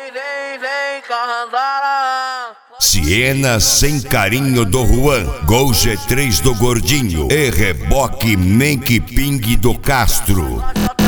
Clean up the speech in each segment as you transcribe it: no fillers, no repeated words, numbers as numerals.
vem casar. Siena sem carinho do Juan, Gol G3 do Gordinho e reboque Menque Ping do Castro.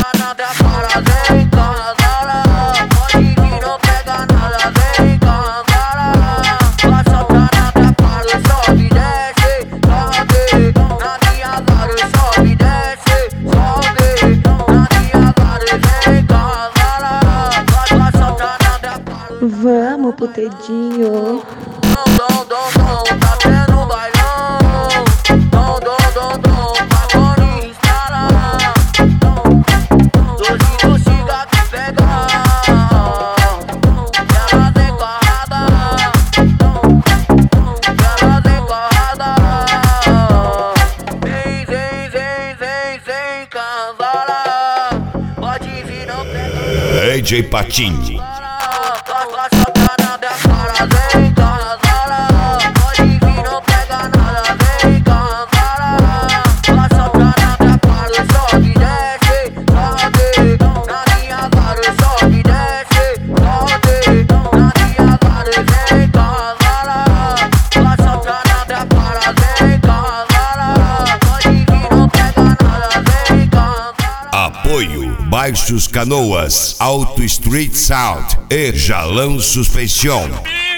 Vamos pro Tedinho. Tá tendo bailão. Pra Tony instalar. Dozinho chega que pegar. Ela decorada. Ela decorada. Vem casar. Pode vir, não pega. DJ Patinho. Apoio Baixos Canoas, Auto Street Sound e Jalão Suspensão.